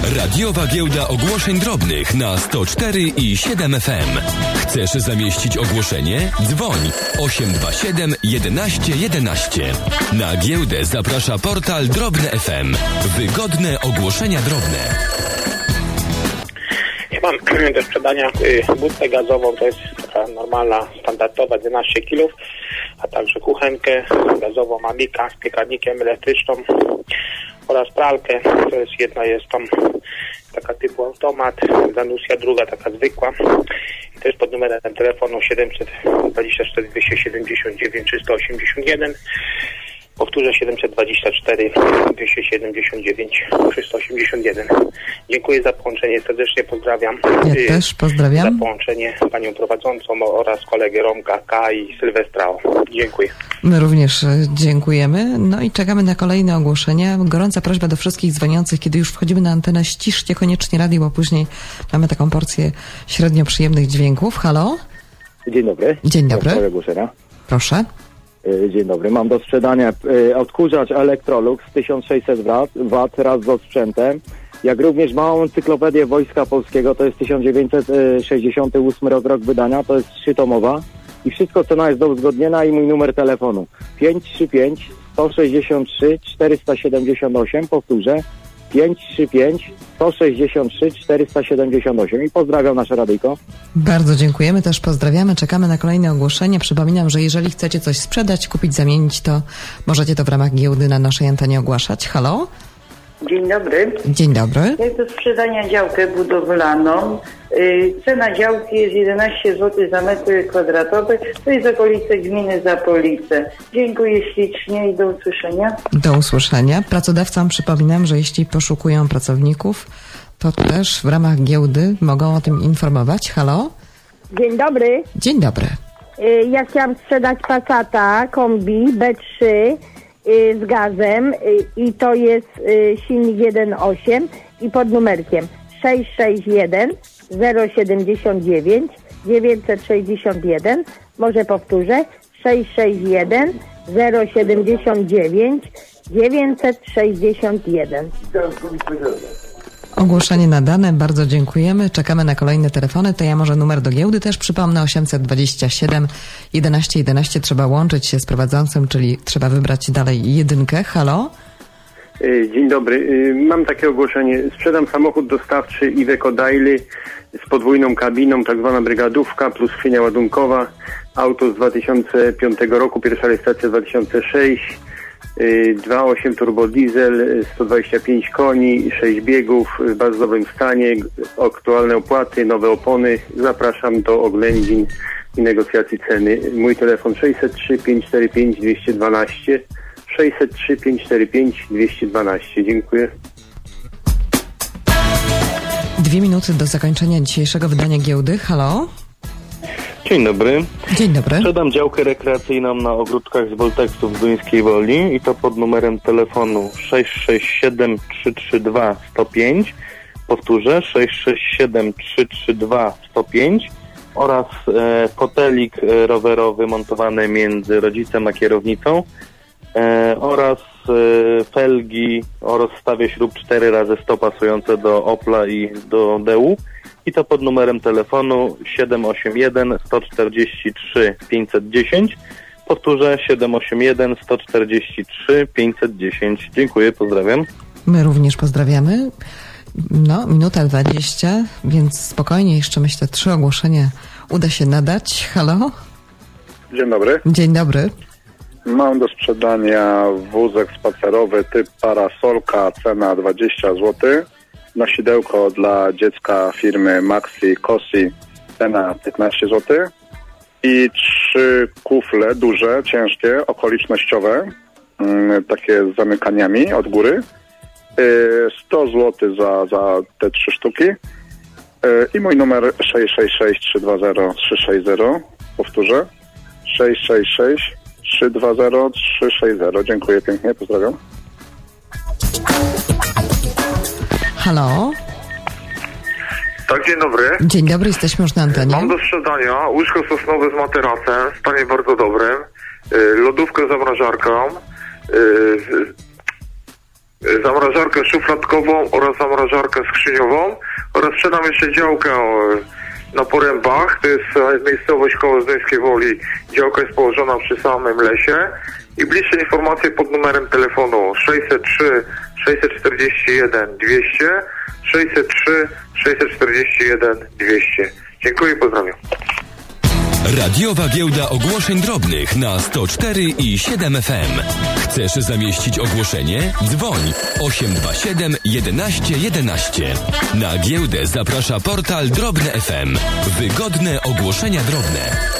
Radiowa giełda ogłoszeń drobnych na 104 i 7 FM. Chcesz zamieścić ogłoszenie? Dzwoń 827 11 11. Na giełdę zaprasza portal Drobne FM. Wygodne ogłoszenia drobne. Ja mam do sprzedania budkę gazową, to jest taka normalna, standardowa 11 kg, a także kuchenkę gazową Amika z piekarnikiem elektryczną oraz pralkę, to jest jedna jest tam taka typu automat, Danusia, druga taka zwykła i to jest pod numerem telefonu 724 279 381. Powtórzę 724 279 381. Dziękuję za połączenie, serdecznie pozdrawiam. Ja też pozdrawiam. Za połączenie panią prowadzącą oraz kolegę Romka K. i Sylwestra O. Dziękuję. My również dziękujemy. No i czekamy na kolejne ogłoszenia. Gorąca prośba do wszystkich dzwoniących, kiedy już wchodzimy na antenę, ściszcie koniecznie radio, bo później mamy taką porcję średnio przyjemnych dźwięków. Halo? Dzień dobry. Dzień dobry. Proszę. Dzień dobry. Mam do sprzedania odkurzacz Electrolux 1600 W wraz z sprzętem, jak również małą encyklopedię Wojska Polskiego, to jest 1968 rok wydania, to jest 3-tomowa i wszystko cena jest do uzgodnienia i mój numer telefonu 535 163 478, powtórzę 535 163 478 i pozdrawiam nasze radyjko. Bardzo dziękujemy, też pozdrawiamy, czekamy na kolejne ogłoszenie. Przypominam, że jeżeli chcecie coś sprzedać, kupić, zamienić, to możecie to w ramach giełdy na naszej antenie ogłaszać. Halo? Dzień dobry. Dzień dobry. Jest do sprzedania działkę budowlaną. Cena działki jest 11 zł za metr kwadratowy. To jest okolice gminy Zapolice. Dziękuję ślicznie i do usłyszenia. Do usłyszenia. Pracodawcom przypominam, że jeśli poszukują pracowników, to też w ramach giełdy mogą o tym informować. Halo? Dzień dobry. Dzień dobry. Ja chciałam sprzedać Passata kombi B3 z gazem i to jest silnik 1.8 i pod numerkiem 661 079 961. Może powtórzę 661 079 961. Ogłoszenie nadane, bardzo dziękujemy. Czekamy na kolejne telefony. To ja może numer do giełdy też przypomnę, 827 11 11. Trzeba łączyć się z prowadzącym, czyli trzeba wybrać dalej jedynkę. Halo? Dzień dobry. Mam takie ogłoszenie. Sprzedam samochód dostawczy Iveco Daily z podwójną kabiną, tak zwana brygadówka plus skrzynia ładunkowa. Auto z 2005 roku, pierwsza rejestracja 2006. 2.8 turbo diesel, 125 koni, 6 biegów, w bardzo dobrym stanie, aktualne opłaty, nowe opony. Zapraszam do oględzin i negocjacji ceny. Mój telefon 603 545 212 603 545 212. Dziękuję. 2 minuty do zakończenia dzisiejszego wydania giełdy. Halo? Dzień dobry. Dzień dobry. Sprzedam działkę rekreacyjną na ogródkach z Volteksu w Duńskiej Woli i to pod numerem telefonu 667 332 105. Powtórzę 667 332 105 oraz fotelik rowerowy montowany między rodzicem a kierownicą oraz felgi o rozstawie śrub 4x100 pasujące do Opla i do DU. I to pod numerem telefonu 781 143 510. Powtórzę 781 143 510. Dziękuję, pozdrawiam. My również pozdrawiamy. No, minuta 20, więc spokojnie, jeszcze myślę 3 ogłoszenia uda się nadać. Halo? Dzień dobry. Dzień dobry. Mam do sprzedania wózek spacerowy typ parasolka, cena 20 zł. Nosidełko dla dziecka firmy Maxi Cosi, cena 15 zł. I 3 kufle duże, ciężkie, okolicznościowe, takie z zamykaniami od góry. 100 zł za te 3 sztuki. I mój numer 666 320 360. Powtórzę. 666 320 360. Dziękuję pięknie, pozdrawiam. Halo? Tak, dzień dobry. Dzień dobry, jesteśmy już na antenie. Mam do sprzedania łóżko sosnowe z materacem w stanie bardzo dobrym, lodówkę z zamrażarką, zamrażarkę szufladkową oraz zamrażarkę skrzyniową oraz sprzedam jeszcze działkę na Porębach, to jest miejscowość koło Zduńskiej Woli. Działka jest położona przy samym lesie i bliższe informacje pod numerem telefonu 603 641 200 603 641 200. Dziękuję i pozdrawiam. Radiowa Giełda Ogłoszeń Drobnych na 104 i 7 FM. Chcesz zamieścić ogłoszenie? Dzwoń 827 11 11. Na giełdę zaprasza portal Drobne FM. Wygodne ogłoszenia drobne.